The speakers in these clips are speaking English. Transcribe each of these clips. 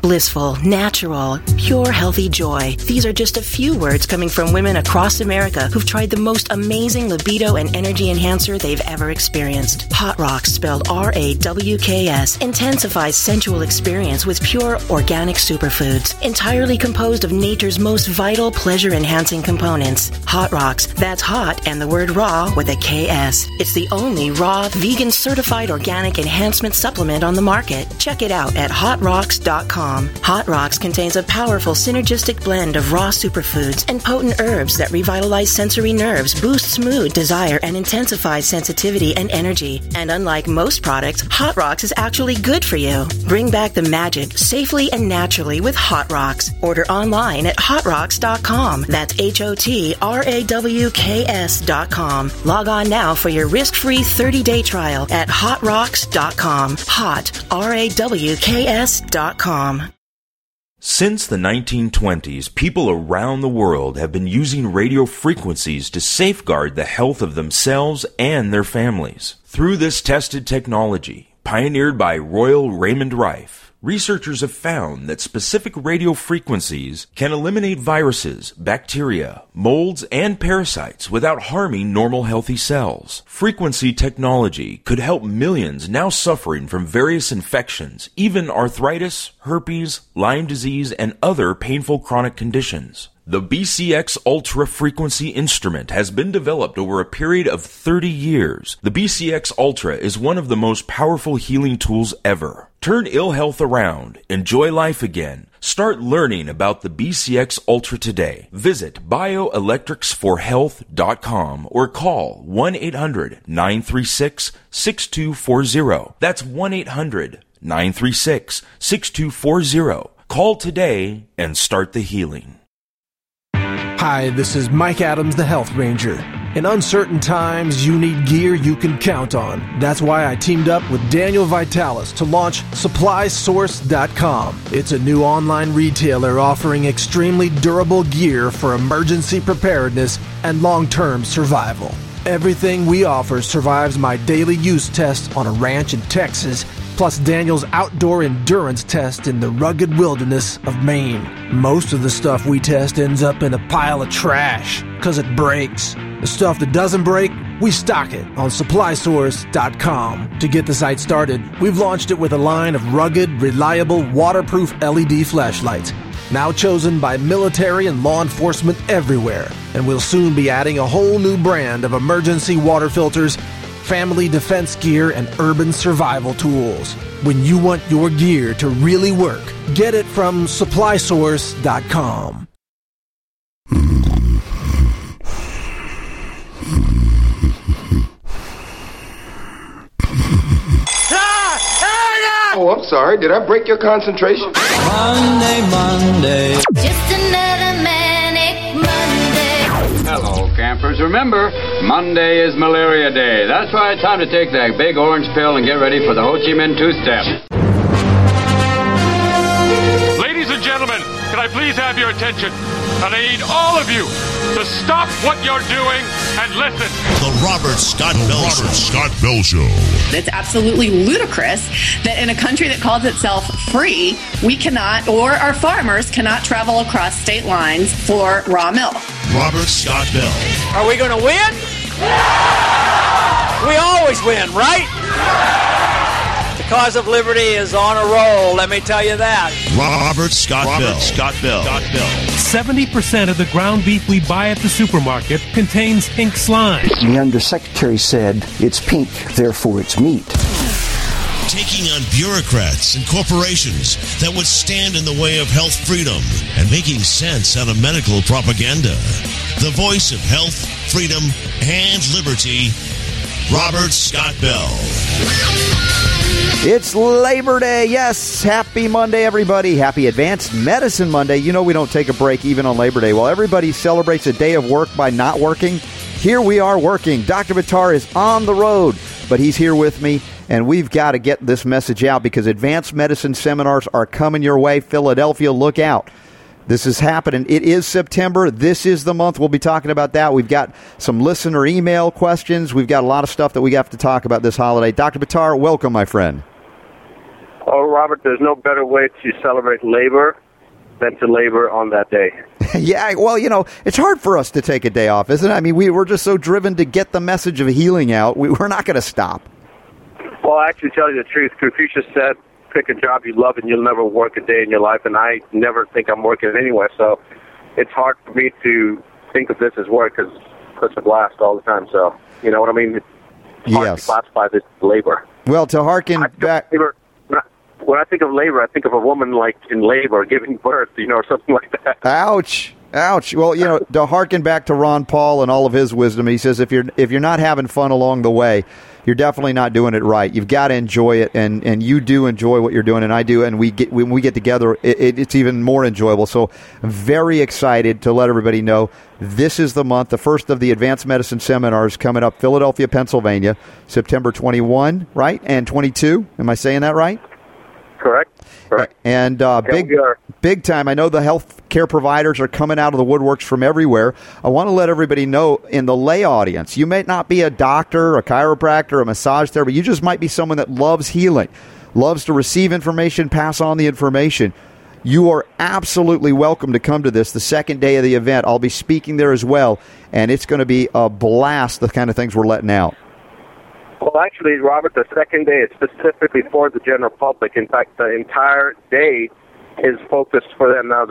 Blissful, natural, pure, healthy joy. These are just a few words coming from women across America who've tried the most amazing libido and energy enhancer they've ever experienced. Hot Rocks, spelled RAWKS, intensifies sensual experience with pure organic superfoods, entirely composed of nature's most vital pleasure-enhancing components. Hot Rocks, that's hot and the word raw with a KS. It's the only raw, vegan certified organic enhancement supplement on the market. Check it out at hotrocks.com. Hot Rocks contains a powerful synergistic blend of raw superfoods and potent herbs that revitalize sensory nerves, boosts mood, desire, and intensifies sensitivity and energy. And unlike most products, Hot Rocks is actually good for you. Bring back the magic safely and naturally with Hot Rocks. Order online at hotrocks.com. That's HOTRAWKS.com. Log on now for your risk-free 30-day trial at hotrocks.com. Hot, RAWKS.com. Since the 1920s, people around the world have been using radio frequencies to safeguard the health of themselves and their families. Through this tested technology, pioneered by Royal Raymond Rife, researchers have found that specific radio frequencies can eliminate viruses, bacteria, molds, and parasites without harming normal healthy cells. Frequency technology could help millions now suffering from various infections, even arthritis, herpes, Lyme disease, and other painful chronic conditions. The BCX Ultra Frequency instrument has been developed over a period of 30 years. The BCX Ultra is one of the most powerful healing tools ever. Turn ill health around. Enjoy life again. Start learning about the BCX Ultra today. Visit bioelectricsforhealth.com or call 1-800-936-6240. That's 1-800-936-6240. Call today and start the healing. Hi, this is Mike Adams, the Health Ranger. In uncertain times, you need gear you can count on. That's why I teamed up with Daniel Vitalis to launch SupplySource.com. It's a new online retailer offering extremely durable gear for emergency preparedness and long-term survival. Everything we offer survives my daily use test on a ranch in Texas, plus Daniel's outdoor endurance test in the rugged wilderness of Maine. Most of the stuff we test ends up in a pile of trash, because it breaks. The stuff that doesn't break, we stock it on SupplySource.com. To get the site started, we've launched it with a line of rugged, reliable, waterproof LED flashlights, now chosen by military and law enforcement everywhere. And we'll soon be adding a whole new brand of emergency water filters, family defense gear, and urban survival tools. When you want your gear to really work, get it from SupplySource.com. Oh, I'm sorry. Did I break your concentration? Monday. Just another manic Monday. Hello, campers. Remember, Monday is Malaria Day. That's why it's time to take that big orange pill and get ready for the Ho Chi Minh two-step. Ladies and gentlemen, can I please have your attention? And I need all of you to stop what you're doing and listen. The Robert Scott Bell Show. It's absolutely ludicrous that in a country that calls itself free, we cannot, or our farmers cannot travel across state lines for raw milk. Robert Scott Bell. Are we going to win? We always win, right? The cause of liberty is on a roll, let me tell you that. Robert Scott Bell. 70% of the ground beef we buy at the supermarket contains pink slime. The undersecretary said, it's pink, therefore it's meat. Taking on bureaucrats and corporations that would stand in the way of health freedom and making sense out of medical propaganda. The voice of health, freedom, and liberty, Robert Scott Bell. It's Labor Day. Yes, happy Monday, everybody. Happy Advanced Medicine Monday. You know we don't take a break even on Labor Day. While everybody celebrates a day of work by not working, here we are working. Dr. Buttar is on the road, but he's here with me, and we've got to get this message out because advanced medicine seminars are coming your way. Philadelphia, look out. This is happening. It is September. This is the month. We'll be talking about that. We've got some listener email questions. We've got a lot of stuff that we have to talk about this holiday. Dr. Buttar, welcome, my friend. Robert, there's no better way to celebrate labor than to labor on that day. Yeah, well, it's hard for us to take a day off, isn't it? I mean, we're just so driven to get the message of healing out. We're not going to stop. Well, I actually tell you the truth. Confucius said, pick a job you love and you'll never work a day in your life, and I never think I'm working anywhere, so it's hard for me to think of this as work because it's a blast all the time, so you know what I mean? It's hard to classify this as labor. Well, to hearken back... When I think of labor, I think of a woman like in labor giving birth, or something like that. Ouch. Well, to hearken back to Ron Paul and all of his wisdom, he says if you're not having fun along the way, you're definitely not doing it right. You've got to enjoy it, and you do enjoy what you're doing, and I do, and when we get together, it's even more enjoyable. So I'm very excited to let everybody know this is the month, the first of the Advanced Medicine Seminars coming up, Philadelphia, Pennsylvania, September 21, right, and 22. Am I saying that right? Correct. And big time. I know the health care providers are coming out of the woodworks from everywhere. I want to let everybody know in the lay audience, you may not be a doctor, a chiropractor, a massage therapist. You just might be someone that loves healing, loves to receive information, pass on the information. You are absolutely welcome to come to this, the second day of the event. I'll be speaking there as well, and it's going to be a blast, the kind of things we're letting out. Well, actually, Robert, the second day is specifically for the general public. In fact, the entire day is focused for them. Now,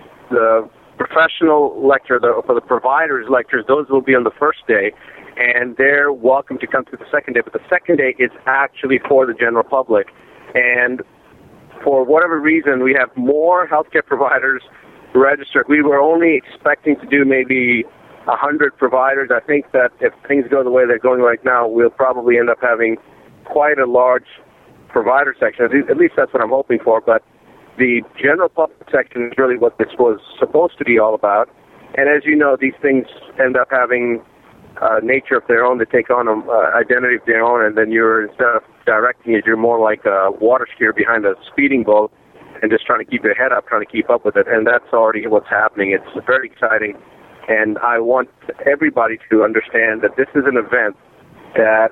the professional lecture, for the providers' lectures, those will be on the first day, and they're welcome to come to the second day. But the second day is actually for the general public. And for whatever reason, we have more healthcare providers registered. We were only expecting to do maybe 100 providers. I think that if things go the way they're going right now, we'll probably end up having quite a large provider section. At least that's what I'm hoping for. But the general public section is really what this was supposed to be all about. And as you know, these things end up having nature of their own. They take on an identity of their own, and then instead of directing it, you're more like a water skier behind a speeding boat and just trying to keep your head up, trying to keep up with it. And that's already what's happening. It's very exciting. And I want everybody to understand that this is an event that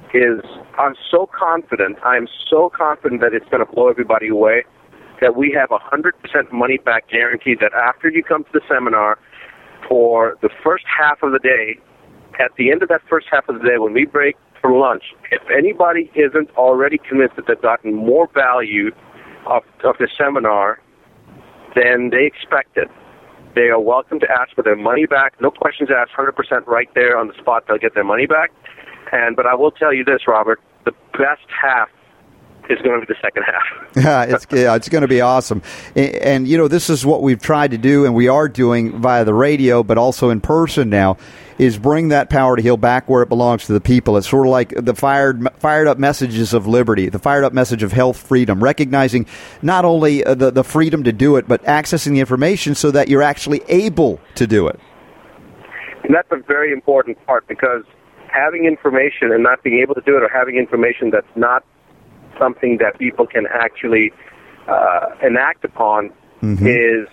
I'm so confident that it's going to blow everybody away, that we have 100% money back guarantee that after you come to the seminar for the first half of the day, at the end of that first half of the day when we break for lunch, if anybody isn't already convinced that they've gotten more value of the seminar than they expected, they are welcome to ask for their money back. No questions asked, 100% right there on the spot. They'll get their money back. But I will tell you this, Robert, the best half is going to be the second half. It's going to be awesome. And, this is what we've tried to do, and we are doing via the radio, but also in person now, is bring that power to heal back where it belongs to the people. It's sort of like the fired up messages of liberty, the fired up message of health freedom, recognizing not only the freedom to do it, but accessing the information so that you're actually able to do it. And that's a very important part, because having information and not being able to do it, or having information that's not something that people can actually enact upon, is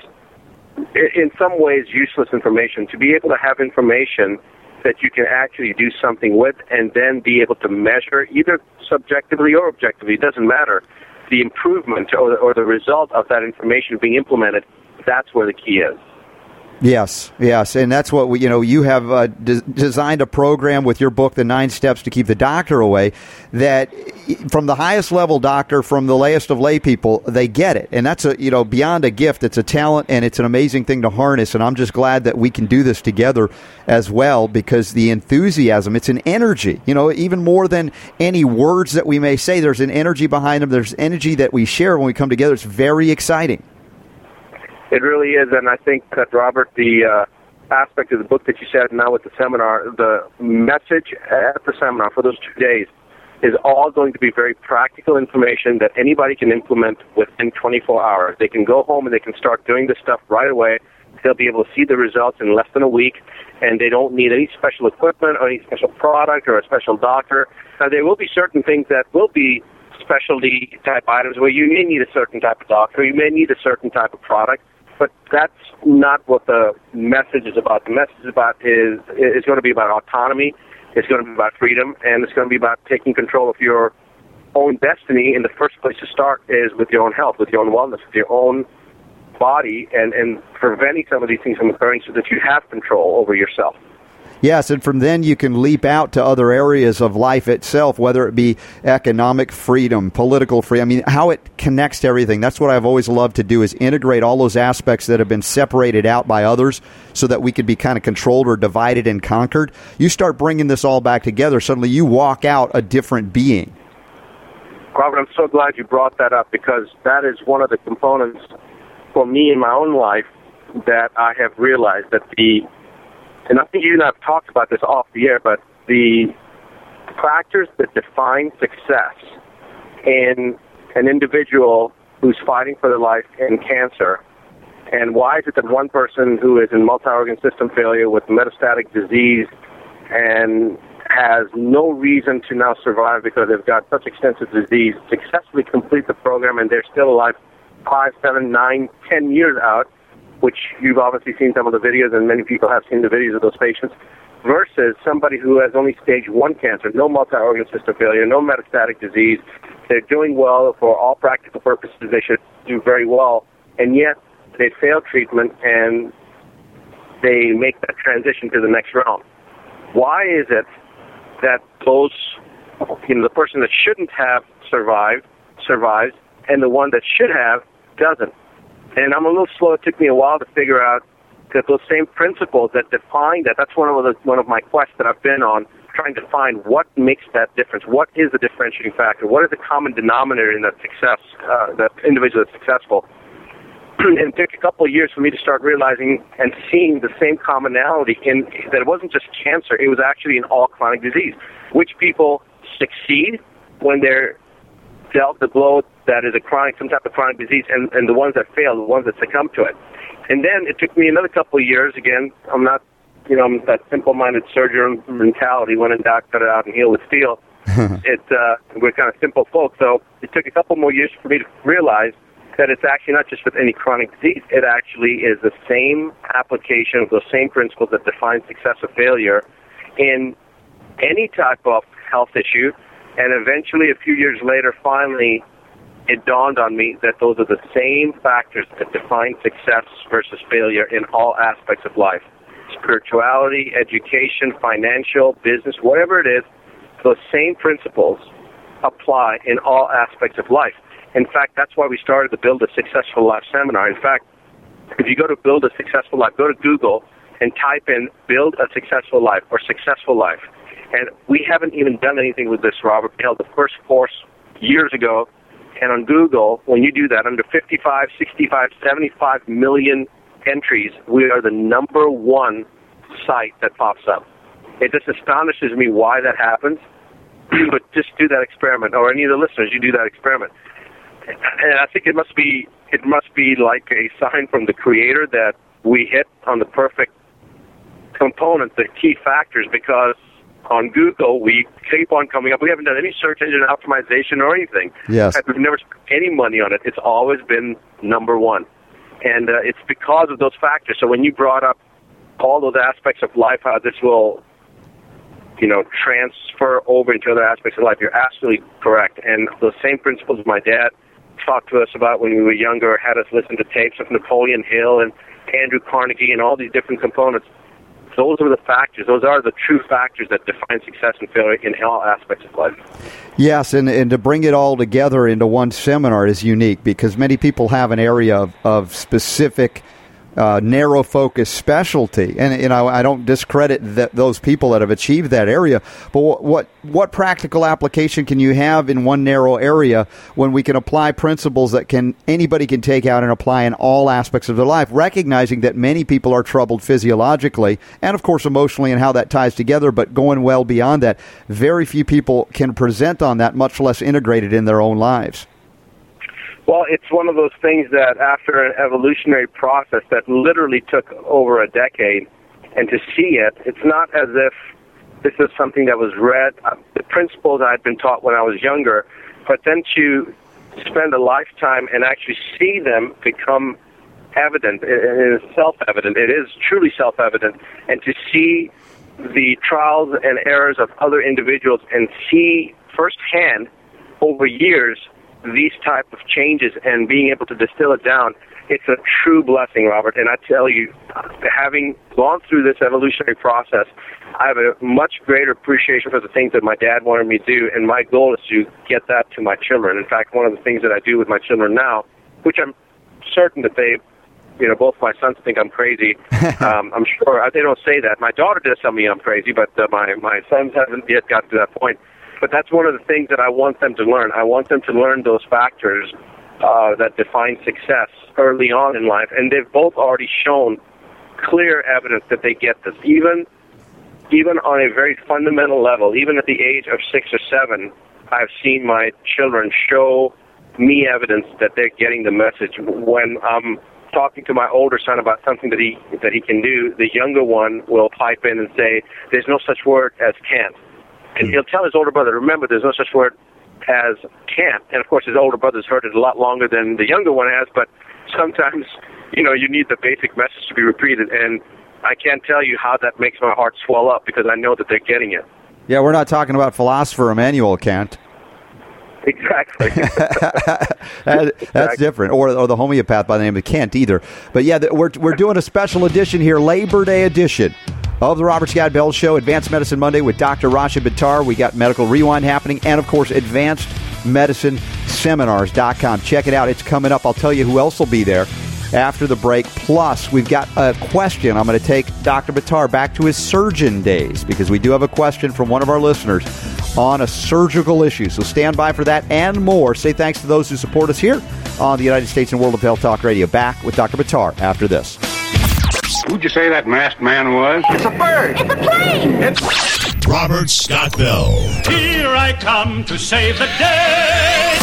in some ways useless information. To be able to have information that you can actually do something with and then be able to measure, either subjectively or objectively, it doesn't matter, the improvement or the result of that information being implemented, that's where the key is. Yes, and that's what you have designed a program with your book, The 9 Steps to Keep the Doctor Away, that from the highest level doctor, from the layest of lay people, they get it. And that's beyond a gift. It's a talent, and it's an amazing thing to harness. And I'm just glad that we can do this together as well, because the enthusiasm, it's an energy, even more than any words that we may say. There's an energy behind them. There's energy that we share when we come together. It's very exciting. It really is, and I think that, Robert, the aspect of the book that you said now with the seminar, the message at the seminar for those 2 days is all going to be very practical information that anybody can implement within 24 hours. They can go home and they can start doing this stuff right away. They'll be able to see the results in less than a week, and they don't need any special equipment or any special product or a special doctor. Now, there will be certain things that will be specialty type items where you may need a certain type of doctor, you may need a certain type of product. But that's not what the message is about. The message is going to be about autonomy. It's going to be about freedom, and it's going to be about taking control of your own destiny, in the first place to start is with your own health, with your own wellness, with your own body, and preventing some of these things from occurring so that you have control over yourself. Yes, and from then you can leap out to other areas of life itself, whether it be economic freedom, political freedom. I mean, how it connects to everything. That's what I've always loved to do, is integrate all those aspects that have been separated out by others so that we could be kind of controlled or divided and conquered. You start bringing this all back together, suddenly you walk out a different being. Robert, I'm so glad you brought that up, because that is one of the components for me in my own life that I have realized that and I think you and I have talked about this off the air, but the factors that define success in an individual who's fighting for their life in cancer, and why is it that one person who is in multi-organ system failure with metastatic disease and has no reason to now survive because they've got such extensive disease, successfully complete the program and they're still alive 5, 7, 9, 10 years out, which you've obviously seen some of the videos, and many people have seen the videos of those patients, versus somebody who has only stage 1 cancer, no multi-organ system failure, no metastatic disease. They're doing well for all practical purposes. They should do very well, and yet they fail treatment and they make that transition to the next realm. Why is it that the person that shouldn't have survives, and the one that should have doesn't? And I'm a little slow. It took me a while to figure out that those same principles that define that's one of my quests that I've been on, trying to find what makes that difference. What is the differentiating factor? What is the common denominator in that success, that individual that's successful? And it took a couple of years for me to start realizing and seeing the same commonality in that it wasn't just cancer, it was actually in all chronic disease. Which people succeed when they're dealt the blow that is some type of chronic disease, and the ones that fail, the ones that succumb to it. And then it took me another couple of years. Again, I'm not, I'm that simple-minded surgeon mentality, when in doubt, cut it out and heal with steel. We're kind of simple folk, so it took a couple more years for me to realize that it's actually not just with any chronic disease. It actually is the same application of those same principles that define success or failure in any type of health issue. And eventually, a few years later, finally, it dawned on me that those are the same factors that define success versus failure in all aspects of life. Spirituality, education, financial, business, whatever it is, those same principles apply in all aspects of life. In fact, that's why we started the Build a Successful Life seminar. In fact, if you go to Build a Successful Life, go to Google and type in Build a Successful Life or Successful Life. And we haven't even done anything with this, Robert. We held the first course years ago. And on Google, when you do that, under 55, 65, 75 million entries, we are the number one site that pops up. It just astonishes me why that happens. But just do that experiment, or any of the listeners, you do that experiment. And I think it must be like a sign from the Creator that we hit on the perfect components, the key factors, because on Google, we keep on coming up. We haven't done any search engine optimization or anything. Yes. We've never spent any money on it. It's always been number one. And it's because of those factors. So when you brought up all those aspects of life, how this will, transfer over into other aspects of life, you're absolutely correct. And those same principles my dad talked to us about when we were younger, had us listen to tapes of Napoleon Hill and Andrew Carnegie and all these different components. Those are the factors. Those are the true factors that define success and failure in all aspects of life. Yes, and to bring it all together into one seminar is unique because many people have an area of specific narrow focus specialty, and I don't discredit those people that have achieved that area. But what practical application can you have in one narrow area when we can apply principles that anybody can take out and apply in all aspects of their life, recognizing that many people are troubled physiologically and of course emotionally and how that ties together, but going well beyond that, very few people can present on that, much less integrated in their own lives. Well, it's one of those things that after an evolutionary process that literally took over a decade, and to see it, it's not as if this is something that was read, the principles I had been taught when I was younger, but then to spend a lifetime and actually see them become evident, it is self-evident, it is truly self-evident, and to see the trials and errors of other individuals and see firsthand over years, these type of changes and being able to distill it down, it's a true blessing, Robert. And I tell you, having gone through this evolutionary process, I have a much greater appreciation for the things that my dad wanted me to do, and my goal is to get that to my children. In fact, one of the things that I do with my children now, which I'm certain that they, both my sons think I'm crazy. I'm sure they don't say that. My daughter does tell me I'm crazy, but my sons haven't yet got to that point. But that's one of the things that I want them to learn. I want them to learn those factors that define success early on in life, and they've both already shown clear evidence that they get this. Even on a very fundamental level, even at the age of 6 or 7, I've seen my children show me evidence that they're getting the message. When I'm talking to my older son about something that he can do, the younger one will pipe in and say, "There's no such word as can't." And he'll tell his older brother, "Remember, there's no such word as can't." And of course, his older brother's heard it a lot longer than the younger one has, but sometimes, you need the basic message to be repeated. And I can't tell you how that makes my heart swell up, because I know that they're getting it. Yeah, we're not talking about philosopher Immanuel Kant. Exactly. That's different. Or the homeopath by the name of Kant either. But yeah, we're doing a special edition here, Labor Day edition of the Robert Scott Bell Show, Advanced Medicine Monday with Dr. Rashid Buttar. We got Medical Rewind happening, and of course, AdvancedMedicineSeminars.com. Check it out. It's coming up. I'll tell you who else will be there after the break. Plus, we've got a question. I'm going to take Dr. Buttar back to his surgeon days, because we do have a question from one of our listeners on a surgical issue. So stand by for that and more. Say thanks to those who support us here on the United States and World of Health Talk Radio. Back with Dr. Buttar after this. Who'd you say that masked man was? It's a bird. It's a plane. It's Robert Scott Bell. Here I come to save the day.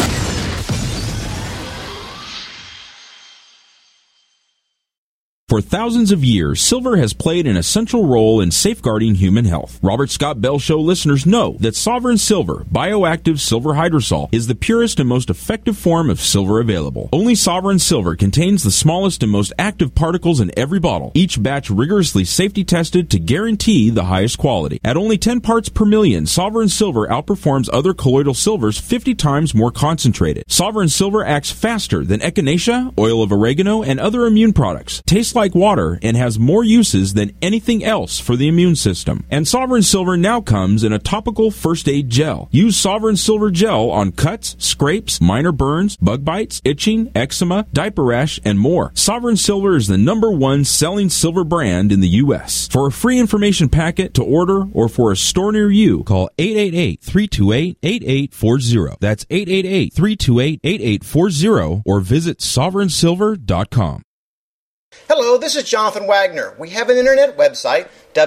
For thousands of years, silver has played an essential role in safeguarding human health. Robert Scott Bell Show listeners know that Sovereign Silver, bioactive silver hydrosol, is the purest and most effective form of silver available. Only Sovereign Silver contains the smallest and most active particles in every bottle, each batch rigorously safety tested to guarantee the highest quality. At only 10 parts per million, Sovereign Silver outperforms other colloidal silvers 50 times more concentrated. Sovereign Silver acts faster than echinacea, oil of oregano, and other immune products. Tastes like water and has more uses than anything else for the immune system. And Sovereign Silver now comes in a topical first aid gel. Use Sovereign Silver gel on cuts, scrapes, minor burns, bug bites, itching, eczema, diaper rash, and more. Sovereign Silver is the #1 selling silver brand in the U.S. For a free information packet to order or for a store near you, call 888-328-8840. That's 888-328-8840 or visit sovereignsilver.com. Hello, this is Jonathan Wagner. We have an internet website,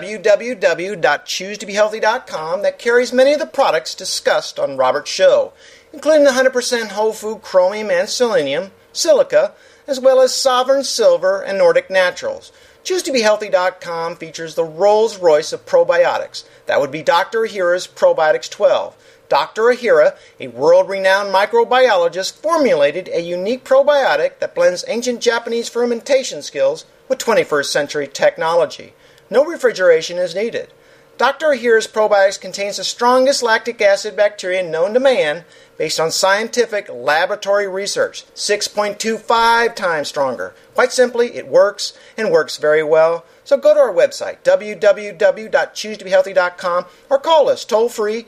www.choosetobehealthy.com, that carries many of the products discussed on Robert's show, including the 100% whole food chromium and selenium, silica, as well as Sovereign Silver and Nordic Naturals. ChooseToBeHealthy.com features the Rolls-Royce of probiotics. That would be Dr. Ahira's Probiotics 12. Dr. Ahira, a world-renowned microbiologist, formulated a unique probiotic that blends ancient Japanese fermentation skills with 21st century technology. No refrigeration is needed. Dr. Ahira's Probiotics contains the strongest lactic acid bacteria known to man based on scientific laboratory research, 6.25 times stronger. Quite simply, it works, and works very well. So go to our website, www.choosetobehealthy.com, or call us toll-free,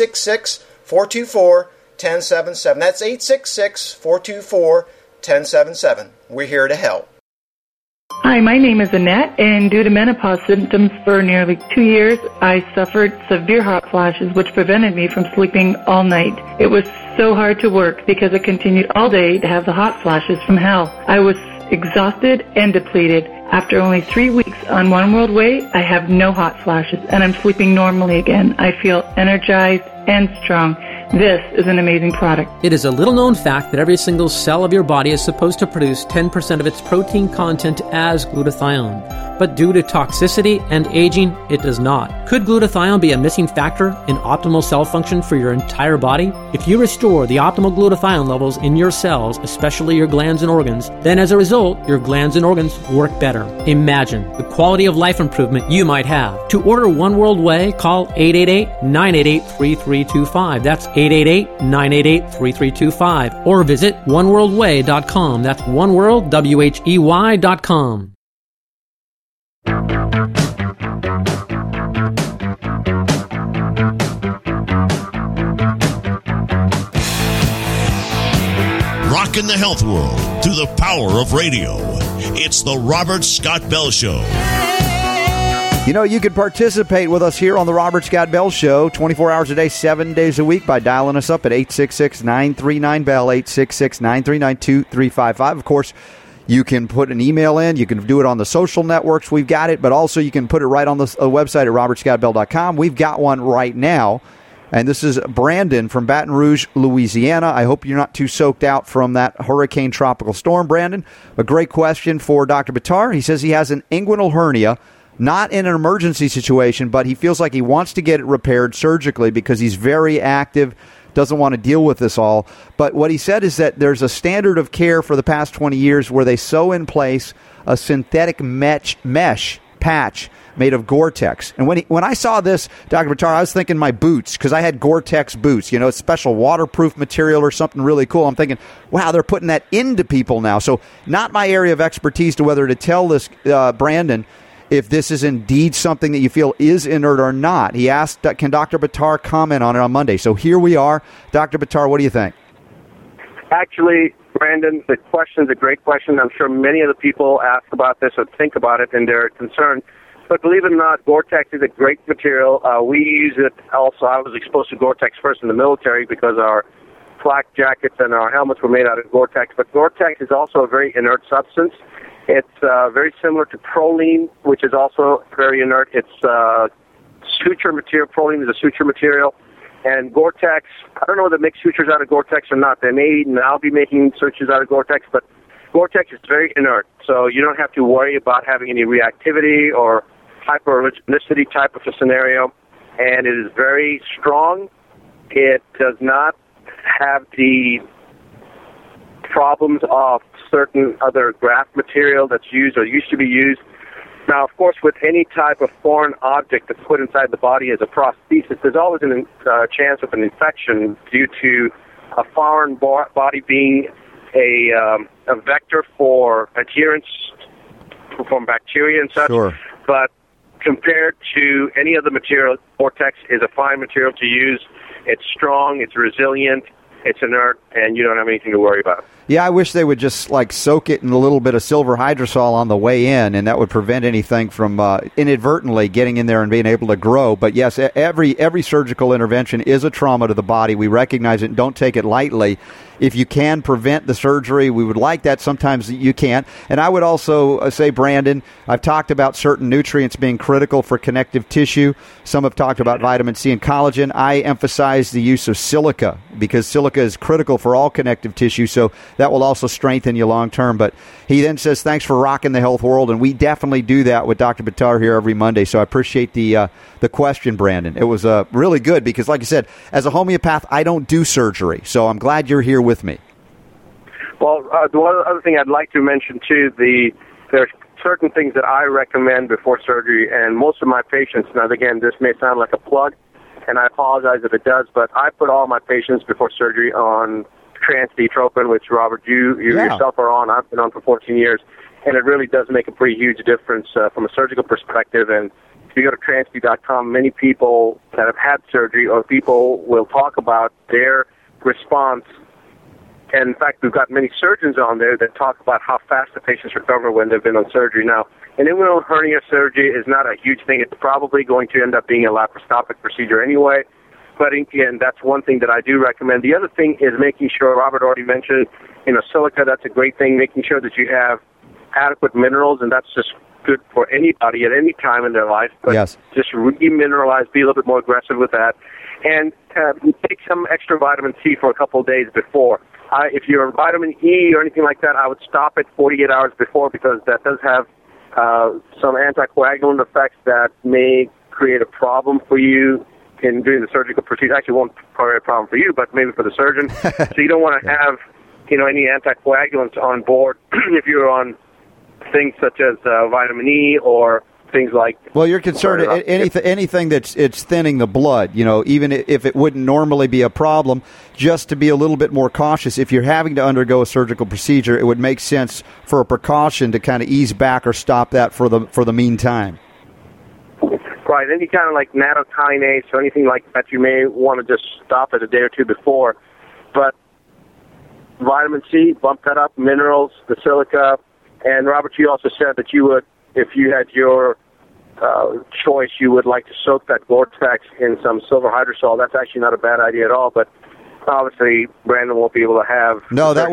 866-424-1077. That's 866-424-1077. We're here to help. Hi, my name is Annette, and due to menopause symptoms for nearly 2 years, I suffered severe hot flashes, which prevented me from sleeping all night. It was so hard to work because I continued all day to have the hot flashes from hell. I was exhausted and depleted. After only 3 weeks on One World Way, I have no hot flashes, and I'm sleeping normally again. I feel energized and strong. This is an amazing product. It is a little-known fact that every single cell of your body is supposed to produce 10% of its protein content as glutathione. but due to toxicity and aging, it does not. Could glutathione be a missing factor in optimal cell function for your entire body? If you restore the optimal glutathione levels in your cells, especially your glands and organs, then as a result, your glands and organs work better. Imagine the quality of life improvement you might have. To order One World Whey, call 888-988-3325. That's 888-988-3325. Or visit oneworldwhey.com. That's oneworldwhey.com. Rocking the health world through the power of radio. It's the Robert Scott Bell Show. You know, you can participate with us here on the Robert Scott Bell Show 24 hours a day, 7 days a week by dialing us up at 866-939-BELL, 866-939-2355. Of course, you can put an email in. You can do it on the social networks. We've got it, but also you can put it right on the website at robertscottbell.com. We've got one right now, and this is Brandon from Baton Rouge, Louisiana. I hope you're not too soaked out from that hurricane tropical storm, Brandon. A great question for Dr. Buttar. He says he has an inguinal hernia. Not in an emergency situation, but he feels like he wants to get it repaired surgically because he's very active, doesn't want to deal with this all. But what he said is that there's a standard of care for the past 20 years where they sew in place a synthetic mesh patch made of Gore-Tex. And when I saw this, Dr. Buttar, I was thinking my boots, because I had Gore-Tex boots, you know, special waterproof material or something really cool. I'm thinking, wow, they're putting that into people now. So not my area of expertise to whether to tell this, Brandon, if this is indeed something that you feel is inert or not. He asked, can Dr. Buttar comment on it on Monday? So here we are. Dr. Buttar, what do you think? Actually, Brandon, the question is a great question. I'm sure many of the people ask about this or think about it and they're concerned. But believe it or not, Gore-Tex is a great material. We use it also. I was exposed to Gore-Tex first in the military because our flak jackets and our helmets were made out of Gore-Tex. But Gore-Tex is also a very inert substance. It's very similar to Prolene, which is also very inert. It's suture material. Prolene is a suture material. And Gore-Tex, I don't know whether they make sutures out of Gore-Tex or not. They may now be making sutures out of Gore-Tex, but Gore-Tex is very inert. So you don't have to worry about having any reactivity or hyperallergenicity type of a scenario. And it is very strong. It does not have the problems of certain other graft material that's used or used to be used. Now, of course, with any type of foreign object that's put inside the body as a prosthesis, there's always a chance of an infection due to a foreign body being a vector for adherence from bacteria and such. Sure. But compared to any other material, Gore-Tex is a fine material to use. It's strong, it's resilient, it's inert, and you don't have anything to worry about. Yeah, I wish they would just soak it in a little bit of silver hydrosol on the way in, and that would prevent anything from inadvertently getting in there and being able to grow. But yes, every surgical intervention is a trauma to the body. We recognize it and don't take it lightly. If you can prevent the surgery, we would like that. Sometimes you can't. And I would also say, Brandon, I've talked about certain nutrients being critical for connective tissue. Some have talked about vitamin C and collagen. I emphasize the use of silica because silica is critical for all connective tissue. So that will also strengthen you long term. But he then says, thanks for rocking the health world. And we definitely do that with Dr. Buttar here every Monday. So I appreciate the question, Brandon. It was really good because, like I said, as a homeopath, I don't do surgery. So I'm glad you're here with me. Well, the one other thing I'd like to mention, too, there's certain things that I recommend before surgery, and most of my patients, now, again, this may sound like a plug, and I apologize if it does, but I put all my patients before surgery on Trans-D-Tropin, which, Robert, you yourself are on. I've been on for 14 years, and it really does make a pretty huge difference from a surgical perspective. And if you go to transd.com, many people that have had surgery or people will talk about their response. And in fact, we've got many surgeons on there that talk about how fast the patients recover when they've been on surgery. Now, an inguinal hernia surgery is not a huge thing. It's probably going to end up being a laparoscopic procedure anyway. But again, that's one thing that I do recommend. The other thing is making sure, Robert already mentioned, silica, that's a great thing, making sure that you have adequate minerals, and that's just good for anybody at any time in their life. But yes, just re-mineralize, be a little bit more aggressive with that. And take some extra vitamin C for a couple of days before. If you're on vitamin E or anything like that, I would stop it 48 hours before because that does have some anticoagulant effects that may create a problem for you in doing the surgical procedure. Actually, won't create a problem for you, but maybe for the surgeon. So you don't want to have, any anticoagulants on board if you're on things such as vitamin E or things like. Well, you're concerned anything that's it's thinning the blood. Even if it wouldn't normally be a problem, just to be a little bit more cautious. If you're having to undergo a surgical procedure, it would make sense for a precaution to kind of ease back or stop that for the meantime. Right, any kind of like nattokinase or anything like that, you may want to just stop it a day or two before. But vitamin C, bump that up, minerals, the silica, and Robert, you also said that you would, if you had your choice, you would like to soak that Gore-Tex in some silver hydrosol. That's actually not a bad idea at all, but obviously Brandon won't be able to have. No, they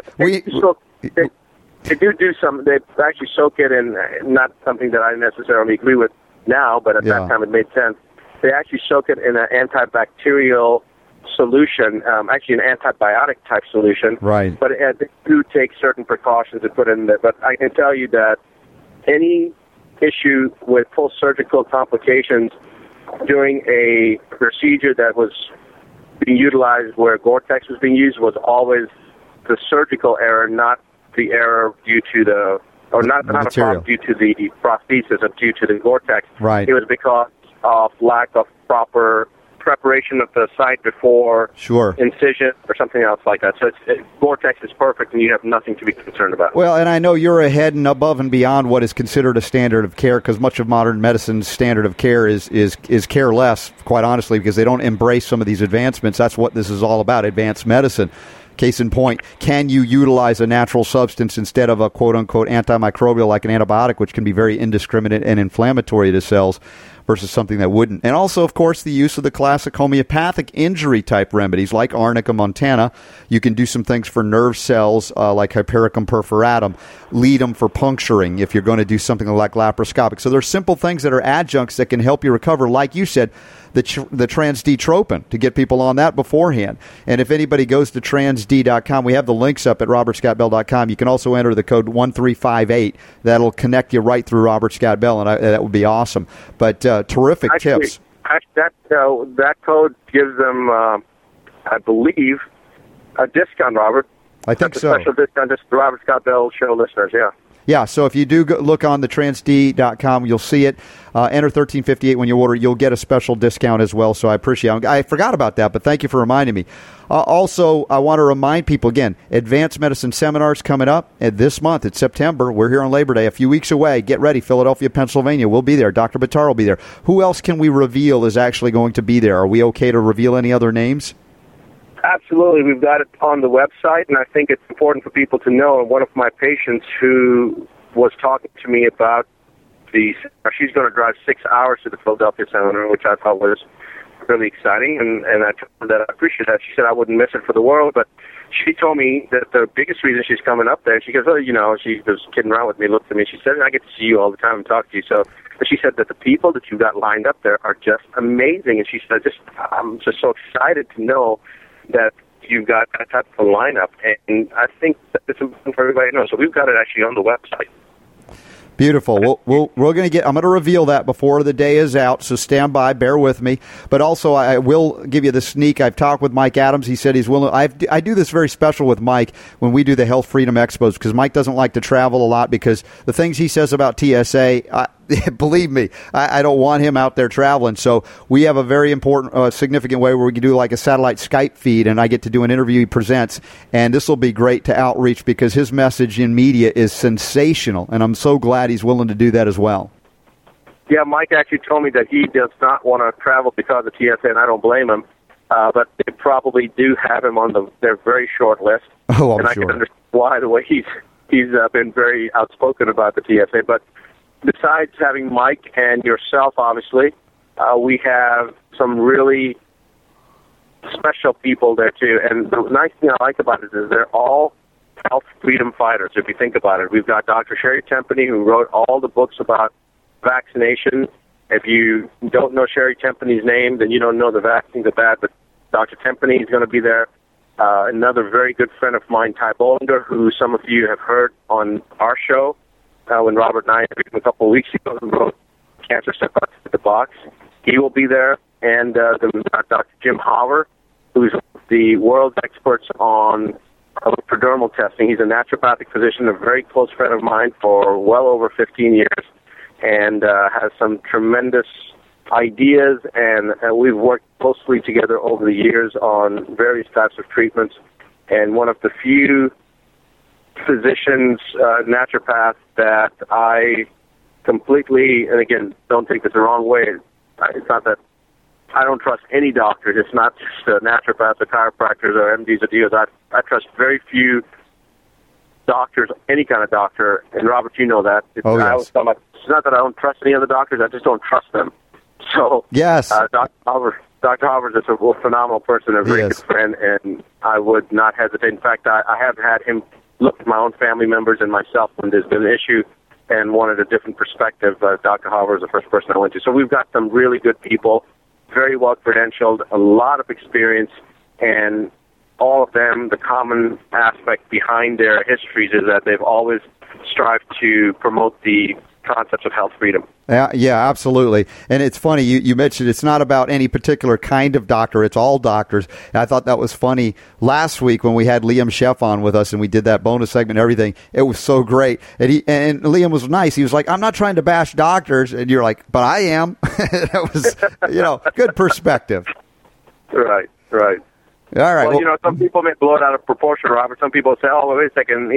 do some. They actually soak it in, not something that I necessarily agree with now, but at that time it made sense. They actually soak it in an antibacterial solution, actually an antibiotic type solution. Right. But they do take certain precautions to put in there. But I can tell you that any issue with post-surgical complications during a procedure that was being utilized where Gore-Tex was being used was always the surgical error, not the error due to the, or not a problem due to the prosthesis or due to the Gore-Tex. Right. It was because of lack of proper preparation of the site before incision or something else like that. So Gore-Tex is perfect and you have nothing to be concerned about. Well, and I know you're ahead and above and beyond what is considered a standard of care, because much of modern medicine's standard of care is careless, quite honestly, because they don't embrace some of these advancements. That's what this is all about, advanced medicine. Case in point, can you utilize a natural substance instead of a quote-unquote antimicrobial like an antibiotic, which can be very indiscriminate and inflammatory to cells, versus something that wouldn't? And also, of course, the use of the classic homeopathic injury-type remedies like Arnica montana. You can do some things for nerve cells like Hypericum perforatum, lead them for puncturing if you're going to do something like laparoscopic. So there's simple things that are adjuncts that can help you recover, like you said, the Trans-D-Tropin, to get people on that beforehand. And if anybody goes to transd.com, we have the links up at robertscottbell.com. You can also enter the code 1358. That'll connect you right through Robert Scott Bell, and that would be awesome. But terrific tips. That code gives them, I believe, a discount, Robert. I think so. A special discount just for Robert Scott Bell show listeners, yeah. Yeah, so if you do look on the transd.com, you'll see it. Enter 1358 when you order. You'll get a special discount as well, so I appreciate it. I forgot about that, but thank you for reminding me. Also, I want to remind people, again, Advanced Medicine Seminars coming up this month. It's September. We're here on Labor Day, a few weeks away. Get ready, Philadelphia, Pennsylvania. We'll be there. Dr. Buttar will be there. Who else can we reveal is actually going to be there? Are we okay to reveal any other names? Absolutely. We've got it on the website, and I think it's important for people to know. And one of my patients who was talking to me about she's going to drive 6 hours to the Philadelphia seminar, which I thought was really exciting, and I told her that I appreciate that. She said I wouldn't miss it for the world, but she told me that the biggest reason she's coming up there, she goes, she was kidding around with me, looked at me, she said, I get to see you all the time and talk to you, but she said that the people that you've got lined up there are just amazing, and she said, I'm just so excited to know that you've got that type of a lineup, and I think that it's important for everybody to know. So we've got it actually on the website. Beautiful. We're going to I'm going to reveal that before the day is out, so stand by, bear with me. But also, I will give you the sneak. I've talked with Mike Adams. He said he's willing. I do this very special with Mike when we do the Health Freedom Expos, because Mike doesn't like to travel a lot, because the things he says about TSA, believe me, I don't want him out there traveling. So we have a very important, significant way where we can do like a satellite Skype feed, and I get to do an interview he presents. And this will be great to outreach, because his message in media is sensational, and I'm so glad he's willing to do that as well. Yeah, Mike actually told me that he does not want to travel because of TSA, and I don't blame him. But they probably do have him on their very short list. Oh, I'm and I can understand why, the way he's been very outspoken about the TSA. But besides having Mike and yourself, obviously, we have some really special people there, too. And the nice thing I like about it is they're all health freedom fighters, if you think about it. We've got Dr. Sherry Tempany, who wrote all the books about vaccination. If you don't know Sherry Tempany's name, then you don't know the vaccines are bad. But Dr. Tempany is going to be there. Another very good friend of mine, Ty Bollinger, who some of you have heard on our show. when Robert and I interviewed him a couple of weeks ago and wrote Cancer Step Outside the Box. He will be there, and Dr. Jim Hauer, who's the world's experts on electrodermal testing. He's a naturopathic physician, a very close friend of mine for well over 15 years, and has some tremendous ideas, and we've worked closely together over the years on various types of treatments. And one of the few physicians, naturopaths, that I completely, and again, don't take this the wrong way, it's not that I don't trust any doctors. It's not just naturopaths or chiropractors or MDs or DOs. I trust very few doctors, any kind of doctor. And Robert, you know that. It's not that I don't trust any other doctors. I just don't trust them. So yes, Dr. Hauer is a phenomenal person, a very good friend, and I would not hesitate. In fact, I have had him look at my own family members and myself when there's been an issue and wanted a different perspective. Dr. Hauer is the first person I went to. So we've got some really good people, very well credentialed, a lot of experience, and all of them, the common aspect behind their histories is that they've always strived to promote the concepts of health freedom. Yeah, absolutely. And it's funny, you mentioned it's not about any particular kind of doctor, it's all doctors. And I thought that was funny last week when we had Liam Sheff on with us and we did that bonus segment and everything. It was so great. And Liam was nice. He was like, I'm not trying to bash doctors. And you're like, but I am. That was, good perspective. Right. All right. Well, some people may blow it out of proportion, Robert. Some people say, oh, wait a second,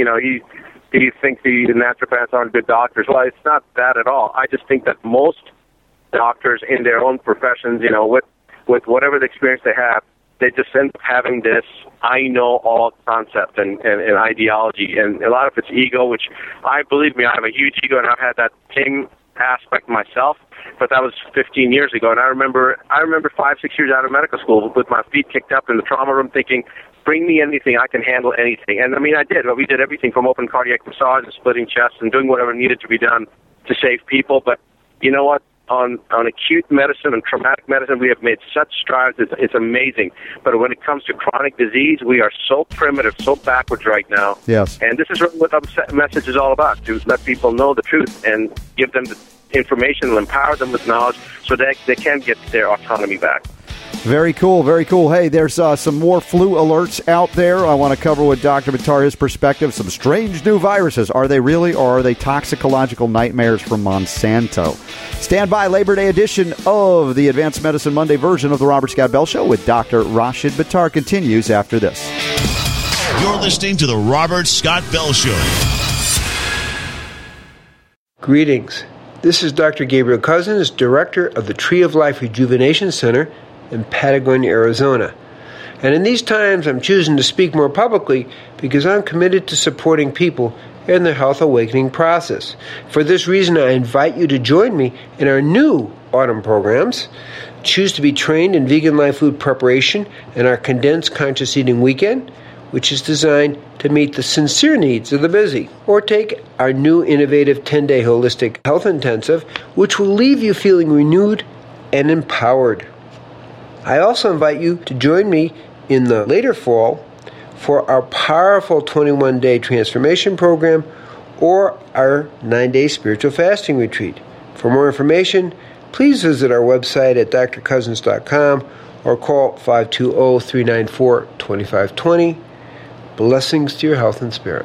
he thinks the naturopaths aren't good doctors. Well, it's not that at all. I just think that most doctors in their own professions, with whatever the experience they have, they just end up having this I know all concept and ideology. And a lot of it's ego, which believe me, I have a huge ego, and I've had that same aspect myself, but that was 15 years ago. And I remember 5-6 years out of medical school with my feet kicked up in the trauma room thinking, bring me anything, I can handle anything. And I mean, I did. But we did everything from open cardiac massage and splitting chests and doing whatever needed to be done to save people. But you know what? On acute medicine and traumatic medicine, we have made such strides. It's amazing. But when it comes to chronic disease, we are so primitive, so backwards right now. Yes. And this is what the message is all about, to let people know the truth and give them the information and empower them with knowledge so that they can get their autonomy back. Very cool, very cool. Hey, there's some more flu alerts out there. I want to cover with Dr. Buttar his perspective. Some strange new viruses. Are they really, or are they toxicological nightmares from Monsanto? Stand by. Labor Day edition of the Advanced Medicine Monday version of the Robert Scott Bell Show with Dr. Rashid Buttar continues after this. You're listening to the Robert Scott Bell Show. Greetings. This is Dr. Gabriel Cousins, Director of the Tree of Life Rejuvenation Center in Patagonia, Arizona. And in these times, I'm choosing to speak more publicly because I'm committed to supporting people in their health awakening process. For this reason, I invite you to join me in our new autumn programs. Choose to be trained in vegan live food preparation and our condensed conscious eating weekend, which is designed to meet the sincere needs of the busy. Or take our new innovative 10-day holistic health intensive, which will leave you feeling renewed and empowered. I also invite you to join me in the later fall for our powerful 21-day transformation program or our 9-day spiritual fasting retreat. For more information, please visit our website at drcousins.com or call 520-394-2520. Blessings to your health and spirit.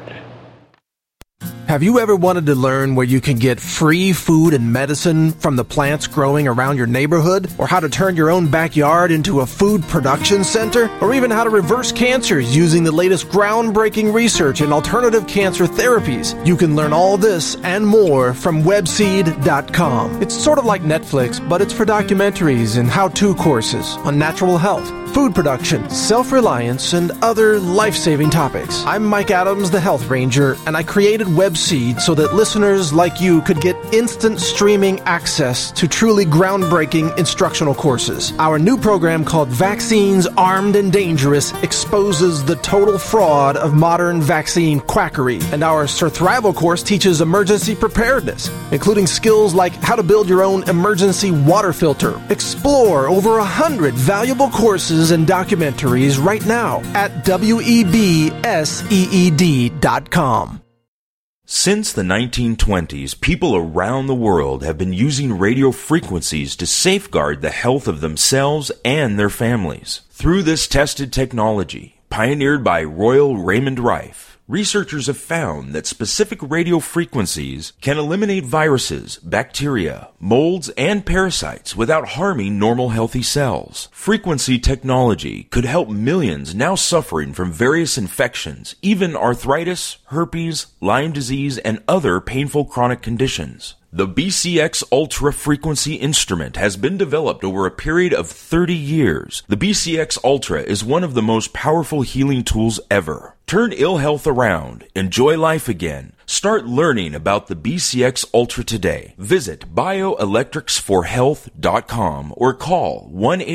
Have you ever wanted to learn where you can get free food and medicine from the plants growing around your neighborhood? Or how to turn your own backyard into a food production center? Or even how to reverse cancers using the latest groundbreaking research in alternative cancer therapies? You can learn all this and more from webseed.com. It's sort of like Netflix, but it's for documentaries and how-to courses on natural health, food production, self-reliance, and other life-saving topics. I'm Mike Adams, the Health Ranger, and I created Webseed so that listeners like you could get instant streaming access to truly groundbreaking instructional courses. Our new program called Vaccines Armed and Dangerous exposes the total fraud of modern vaccine quackery. And our Surthrival course teaches emergency preparedness, including skills like how to build your own emergency water filter. Explore over 100 valuable courses and documentaries right now at WEBSEED.com. Since the 1920s, people around the world have been using radio frequencies to safeguard the health of themselves and their families. Through this tested technology, pioneered by Royal Raymond Rife, researchers have found that specific radio frequencies can eliminate viruses, bacteria, molds, and parasites without harming normal healthy cells. Frequency technology could help millions now suffering from various infections, even arthritis, herpes, Lyme disease, and other painful chronic conditions. The BCX Ultra frequency instrument has been developed over a period of 30 years. The BCX Ultra is one of the most powerful healing tools ever. Turn ill health around. Enjoy life again. Start learning about the BCX Ultra today. Visit bioelectricsforhealth.com or call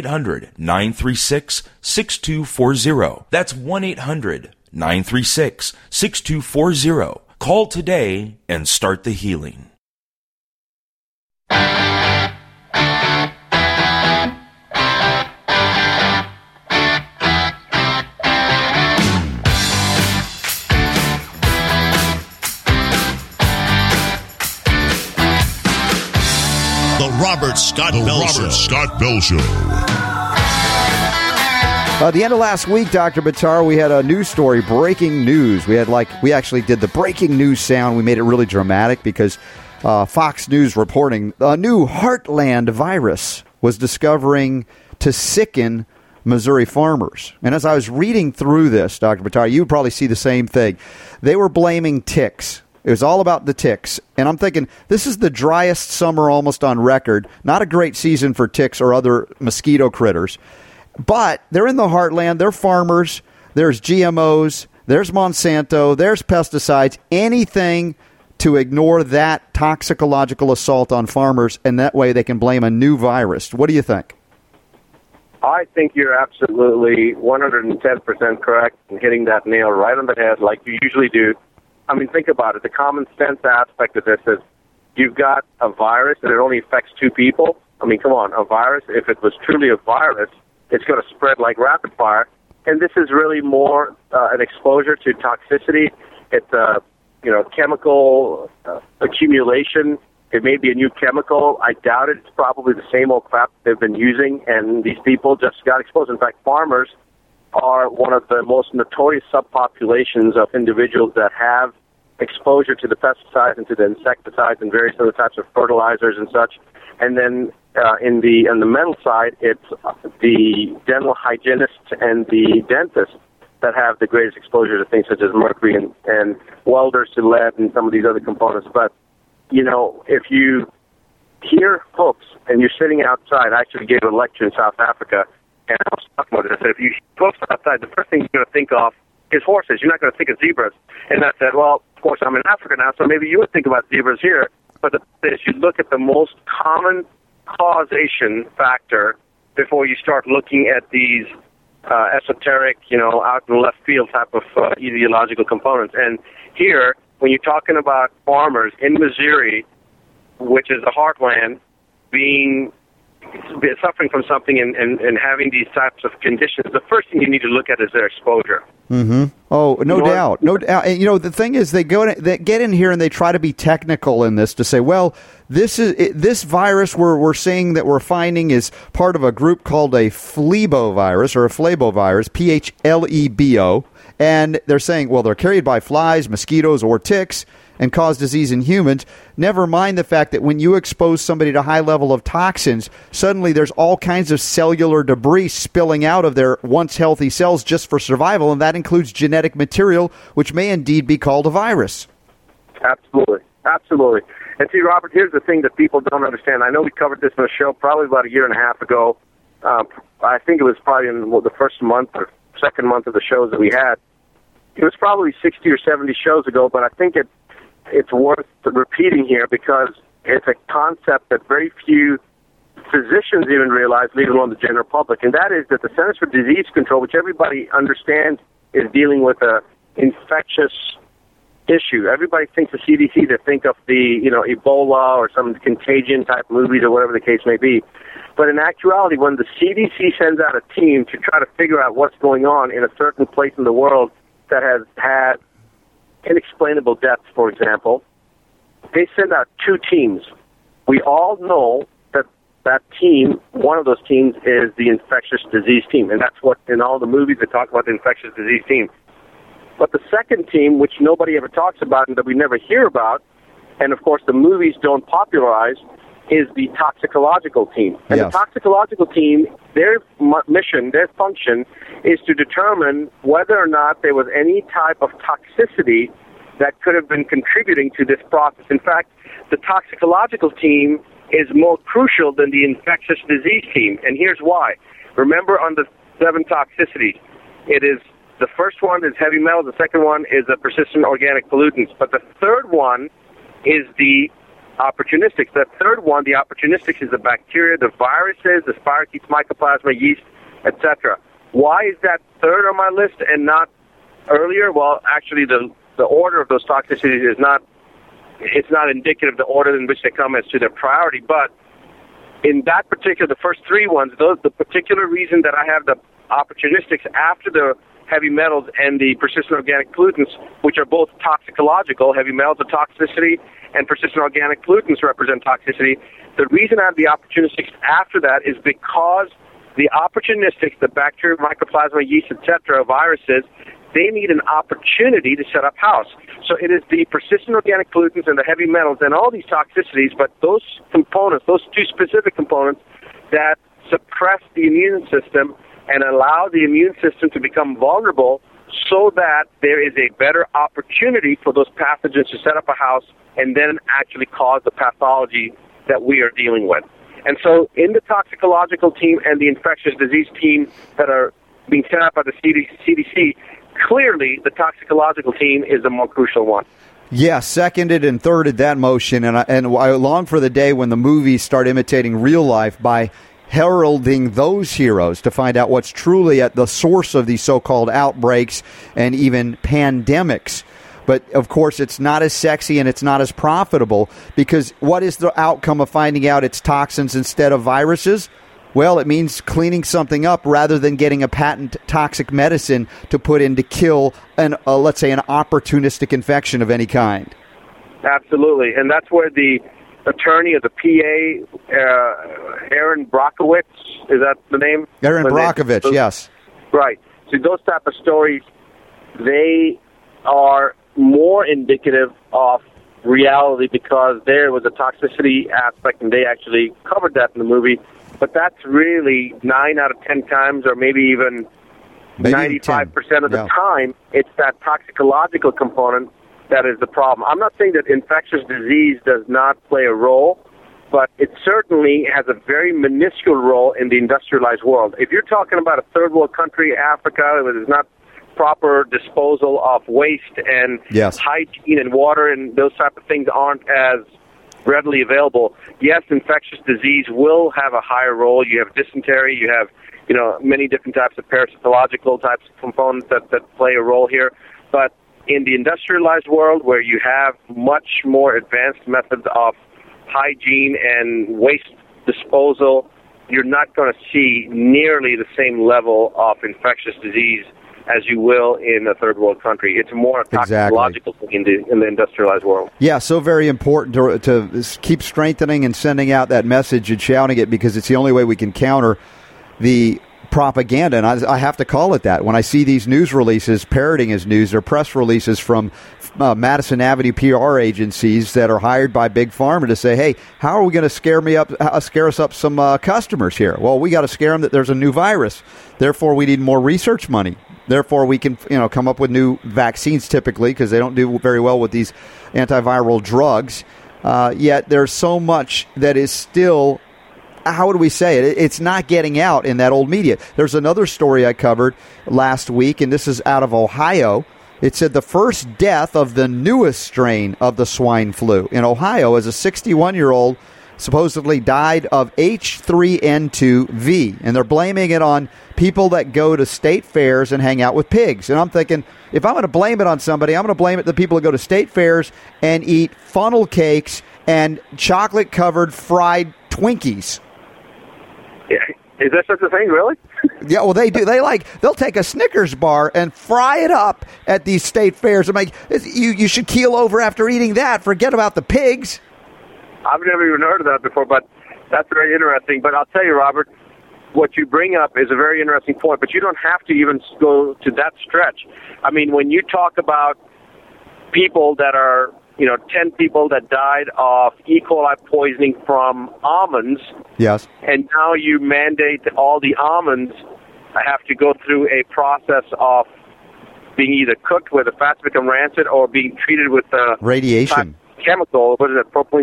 1-800-936-6240. That's 1-800-936-6240. Call today and start the healing. The Robert Scott Bell Show. At the end of last week, Dr. Buttar, we had a news story, breaking news. We actually did the breaking news sound. We made it really dramatic because Fox News reporting a new Heartland virus was discovering to sicken Missouri farmers. And as I was reading through this, Dr. Buttar, you would probably see the same thing. They were blaming ticks. It was all about the ticks. And I'm thinking, this is the driest summer almost on record. Not a great season for ticks or other mosquito critters. But they're in the heartland. They're farmers. There's GMOs. There's Monsanto. There's pesticides. Anything to ignore that toxicological assault on farmers, and that way they can blame a new virus. What do you think? I think you're absolutely 110% correct in hitting that nail right on the head like you usually do. I mean, think about it. The common sense aspect of this is you've got a virus and it only affects 2 people. I mean, come on, a virus, if it was truly a virus, it's going to spread like rapid fire. And this is really more an exposure to toxicity. It's chemical accumulation. It may be a new chemical. I doubt it. It's probably the same old crap they've been using, and these people just got exposed. In fact, farmers are one of the most notorious subpopulations of individuals that have exposure to the pesticides and to the insecticides and various other types of fertilizers and such. And then on the mental side, it's the dental hygienists and the dentists that have the greatest exposure to things such as mercury and welders to lead and some of these other components. But, if you hear hooks and you're sitting outside, I actually gave a lecture in South Africa, and I was talking about it. I said, if you hear hooks outside, the first thing you're going to think of is horses. You're not going to think of zebras. And I said, well, of course, I'm in Africa now, so maybe you would think about zebras here. But the thing is, you look at the most common causation factor before you start looking at these esoteric, out in left field type of ideological components. And here, when you're talking about farmers in Missouri, which is the heartland, suffering from something and having these types of conditions, the first thing you need to look at is their exposure. Mm-hmm. Oh, no doubt. No doubt. And, the thing is, they get in here and they try to be technical in this to say, well, this virus we're seeing that we're finding is part of a group called a phlebivirus or a phlebivirus, PHLEBO. And they're saying, well, they're carried by flies, mosquitoes, or ticks and cause disease in humans. Never mind the fact that when you expose somebody to a high level of toxins, suddenly there's all kinds of cellular debris spilling out of their once healthy cells just for survival, and that includes genetic material, which may indeed be called a virus. Absolutely. Absolutely. And see, Robert, here's the thing that people don't understand. I know we covered this in a show probably about a year and a half ago. I think it was probably in the first month or second month of the shows that we had. It was probably 60 or 70 shows ago, but I think it's worth repeating here because it's a concept that very few physicians even realize, leave alone the general public, and that is that the Centers for Disease Control, which everybody understands is dealing with an infectious issue. Everybody thinks of CDC, they think of the Ebola or some contagion type movies or whatever the case may be. But in actuality, when the CDC sends out a team to try to figure out what's going on in a certain place in the world that has had inexplainable deaths, for example, they send out 2 teams. We all know that team, one of those teams is the infectious disease team, and that's what in all the movies they talk about the infectious disease team. But the second team, which nobody ever talks about and that we never hear about, and of course the movies don't popularize, is the toxicological team. And yes. The toxicological team, their mission, their function, is to determine whether or not there was any type of toxicity that could have been contributing to this process. In fact, the toxicological team is more crucial than the infectious disease team, and here's why. Remember, on the 7 toxicities, it is the first one is heavy metals, the second one is the persistent organic pollutants, but the third one is the opportunistics. The third one, the opportunistics, is the bacteria, the viruses, the spirochetes, mycoplasma, yeast, etc. Why is that third on my list and not earlier? Well, actually, the order of those toxicities is not indicative of the order in which they come as to their priority, but in that particular, the first 3 ones, the particular reason that I have the opportunistics after the heavy metals and the persistent organic pollutants, which are both toxicological, heavy metals are toxicity, and persistent organic pollutants represent toxicity. The reason I have the opportunistics after that is because the opportunistics, the bacteria, mycoplasma, yeast, etc., viruses, they need an opportunity to set up house. So it is the persistent organic pollutants and the heavy metals and all these toxicities, but those components, those 2 specific components that suppress the immune system and allow the immune system to become vulnerable so that there is a better opportunity for those pathogens to set up a house and then actually cause the pathology that we are dealing with. And so in the toxicological team and the infectious disease team that are being set up by the CDC, clearly the toxicological team is the more crucial one. Yeah, seconded and thirded that motion, and I long for the day when the movies start imitating real life by heralding those heroes to find out what's truly at the source of these so-called outbreaks and even pandemics. But, of course, it's not as sexy and it's not as profitable, because what is the outcome of finding out it's toxins instead of viruses? Well, it means cleaning something up rather than getting a patent toxic medicine to put in to kill, let's say, an opportunistic infection of any kind. Absolutely, and that's where the attorney of the PA, Erin Brockovich, is that the name? Erin Brockovich, yes. Right. So those type of stories, they are more indicative of reality because there was a toxicity aspect, and they actually covered that in the movie. But that's really 9 out of 10 times, or maybe even 95% of the time, it's that toxicological component that is the problem. I'm not saying that infectious disease does not play a role, but it certainly has a very minuscule role in the industrialized world. If you're talking about a third world country, Africa, where there's not proper disposal of waste and hygiene and water and those type of things aren't as readily available, yes, infectious disease will have a higher role. You have dysentery, you have many different types of parasitological types of components that play a role here. But in the industrialized world, where you have much more advanced methods of hygiene and waste disposal, you're not going to see nearly the same level of infectious disease as you will in a third world country. It's more toxicological in the industrialized world. Yeah, so very important to keep strengthening and sending out that message and shouting it, because it's the only way we can counter the propaganda, and I have to call it that. When I see these news releases parroting as news, or press releases from Madison Avenue PR agencies that are hired by Big Pharma to say, hey, how are we going to scare us up some customers here? Well, we got to scare them that there's a new virus. Therefore, we need more research money. Therefore, we can come up with new vaccines typically, because they don't do very well with these antiviral drugs. Yet there's so much that is still, how do we say it? It's not getting out in that old media. There's another story I covered last week, and this is out of Ohio. It said the first death of the newest strain of the swine flu in Ohio is a 61-year-old supposedly died of H3N2V, and they're blaming it on people that go to state fairs and hang out with pigs. And I'm thinking, if I'm going to blame it on somebody, I'm going to blame it on the people that go to state fairs and eat funnel cakes and chocolate-covered fried Twinkies. Yeah. Is that such a thing, really? Yeah, well, they do. They'll take a Snickers bar and fry it up at these state fairs. I'm like, you should keel over after eating that. Forget about the pigs. I've never even heard of that before, but that's very interesting. But I'll tell you, Robert, what you bring up is a very interesting point, but you don't have to even go to that stretch. I mean, when you talk about people that are, 10 people that died of E. coli poisoning from almonds, yes, and now you mandate that all the almonds have to go through a process of being either cooked where the fats become rancid or being treated with radiation. Chemical, what is it, propylene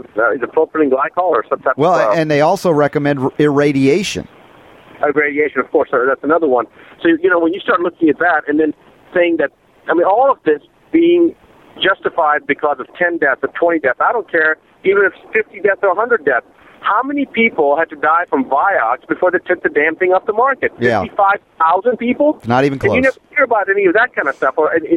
glycol or some type of... and they also recommend irradiation. Irradiation, of course, that's another one. So, when you start looking at that and then saying that, all of this being justified because of 10 deaths or 20 deaths, I don't care, even if it's 50 deaths or 100 deaths. How many people had to die from Vioxx before they took the damn thing off the market? Yeah. 55,000 people? Not even close. And you never hear about any of that kind of stuff.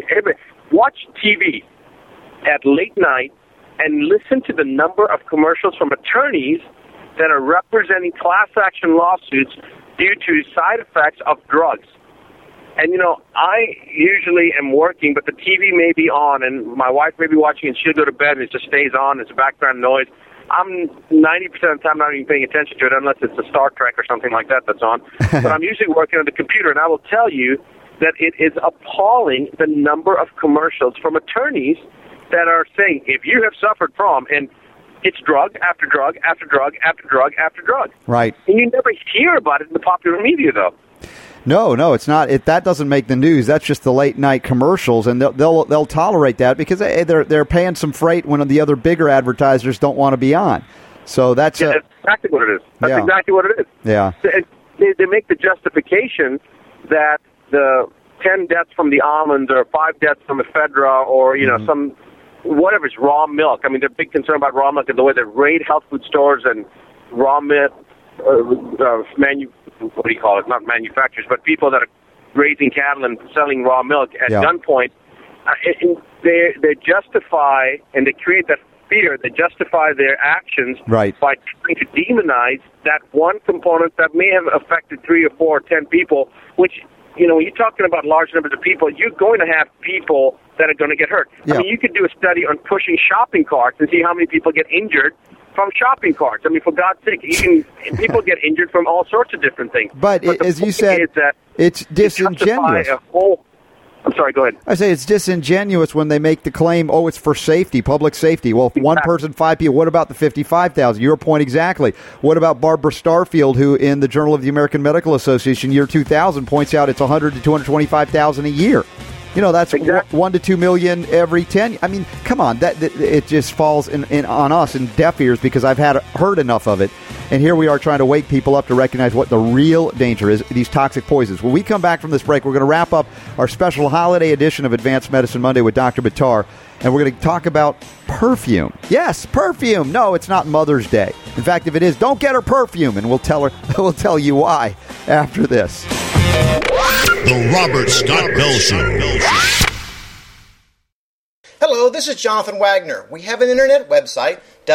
Watch TV at late night and listen to the number of commercials from attorneys that are representing class action lawsuits due to side effects of drugs. And, I usually am working, but the TV may be on, and my wife may be watching, and she'll go to bed, and it just stays on. It's a background noise. I'm 90% of the time not even paying attention to it unless it's a Star Trek or something like that that's on. But I'm usually working on the computer, and I will tell you that it is appalling the number of commercials from attorneys that are saying, if you have suffered from, and it's drug after drug after drug after drug after drug. Right. And you never hear about it in the popular media, though. No, it's not. That doesn't make the news. That's just the late night commercials, and they'll tolerate that because they're paying some freight when the other bigger advertisers don't want to be on. So that's exactly what it is. That's exactly what it is. Yeah. They make the justification that the 10 deaths from the almonds or 5 deaths from ephedra or some whatever is raw milk. I mean, they're big concern about raw milk and the way they raid health food stores and raw milk what do you call it? Not manufacturers, but people that are raising cattle and selling raw milk at gunpoint. They justify and they create that fear. They justify their actions by trying to demonize that one component that may have affected 3 or 4 or 10 people. Which when you're talking about large numbers of people, you're going to have people that are going to get hurt. Yeah. I mean, you could do a study on pushing shopping carts and see how many people get injured from shopping carts. I mean, for God's sake, people get injured from all sorts of different things. But as you said, it's disingenuous. I'm sorry, go ahead. I say it's disingenuous when they make the claim, it's for safety, public safety. Well, if one person, 5 people, what about the 55,000? Your point exactly. What about Barbara Starfield, who in the Journal of the American Medical Association, year 2000, points out it's 100 to 225,000 a year. That's exactly. 1 to 2 million every 10. I mean, come on, that it just falls on us in deaf ears because I've heard enough of it. And here we are trying to wake people up to recognize what the real danger is, these toxic poisons. When we come back from this break, we're going to wrap up our special holiday edition of Advanced Medicine Monday with Dr. Buttar, and we're going to talk about perfume. Yes, perfume. No, it's not Mother's Day. In fact, if it is, don't get her perfume, and we'll tell you why after this. The Robert Scott Bell Show. Hello, this is Jonathan Wagner. We have an internet website,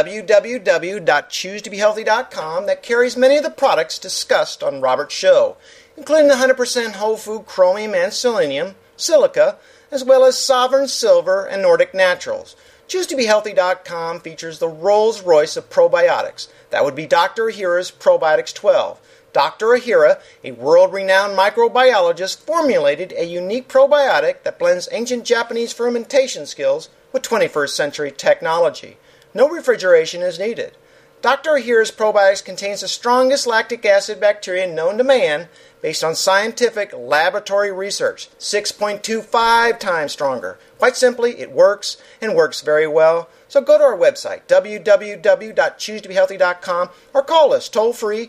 www.choosetobehealthy.com, that carries many of the products discussed on Robert's show, including the 100% whole food chromium and selenium, silica, as well as Sovereign Silver and Nordic Naturals. ChooseToBeHealthy.com features the Rolls-Royce of probiotics. That would be Dr. Ahira's Probiotics 12. Dr. Ahira, a world-renowned microbiologist, formulated a unique probiotic that blends ancient Japanese fermentation skills with 21st century technology. No refrigeration is needed. Dr. Ahira's probiotics contains the strongest lactic acid bacteria known to man based on scientific laboratory research, 6.25 times stronger. Quite simply, it works and works very well. So go to our website, www.choosetobehealthy.com, or call us toll-free,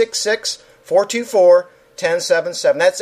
866-424-1077. That's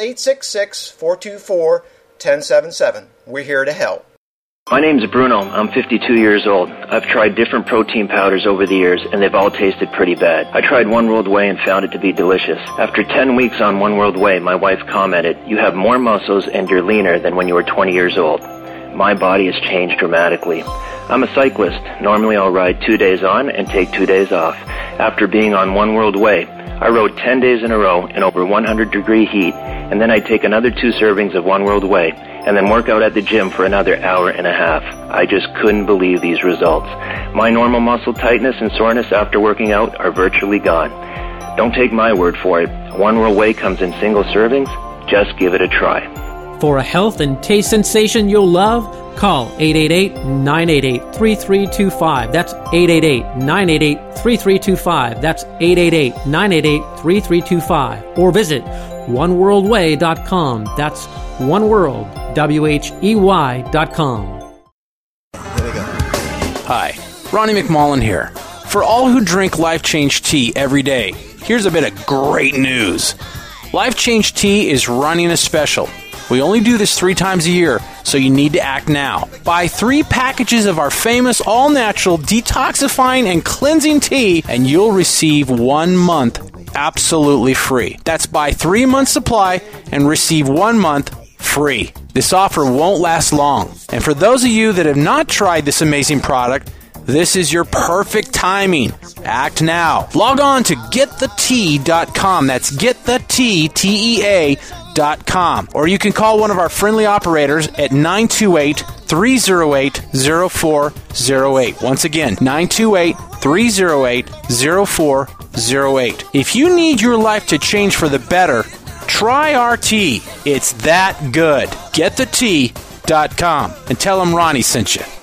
866-424-1077. We're here to help. My name's Bruno. I'm 52 years old. I've tried different protein powders over the years, and they've all tasted pretty bad. I tried One World Whey and found it to be delicious. After 10 weeks on One World Whey, my wife commented, "You have more muscles and you're leaner than when you were 20 years old." My body has changed dramatically. I'm a cyclist. Normally I'll ride 2 days on and take 2 days off. After being on One World Whey, I rode 10 days in a row in over 100-degree heat, and then I'd take another 2 servings of One World Whey, and then work out at the gym for another hour and a half. I just couldn't believe these results. My normal muscle tightness and soreness after working out are virtually gone. Don't take my word for it. One World Whey comes in single servings. Just give it a try. For a health and taste sensation you'll love, call 888-988-3325. That's 888-988-3325. That's 888-988-3325. Or visit oneworldwhey.com. That's oneworldwhey.com. Hi, Ronnie McMullen here. For all who drink Life Change tea every day, here's a bit of great news. Life Change tea is running a special. We only do this 3 times a year, so you need to act now. Buy 3 packages of our famous all-natural detoxifying and cleansing tea, and you'll receive 1 month absolutely free. That's buy 3 months supply and receive 1 month free. This offer won't last long. And for those of you that have not tried this amazing product, this is your perfect timing. Act now. Log on to getthetea.com. That's getthetea.com. Or you can call one of our friendly operators at 928-308-0408. Once again, 928-308-0408. If you need your life to change for the better, try our tea. It's that good. Getthetea.com and tell them Ronnie sent you.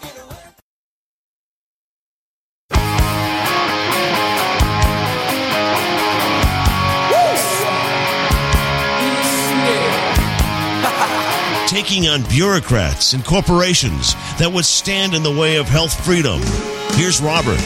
Taking on bureaucrats and corporations that would stand in the way of health freedom. Here's Robert.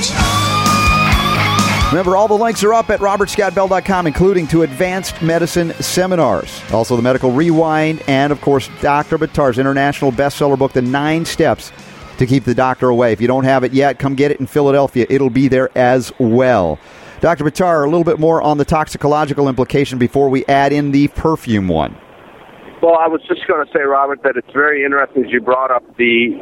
Remember, all the links are up at robertscottbell.com, including to advanced medicine seminars. Also, the Medical Rewind, and, of course, Dr. Buttar's international bestseller book, The 9 Steps to Keep the Doctor Away. If you don't have it yet, come get it in Philadelphia. It'll be there as well. Dr. Buttar, a little bit more on the toxicological implication before we add in the perfume one. Well, I was just going to say, Robert, that it's very interesting that you brought up the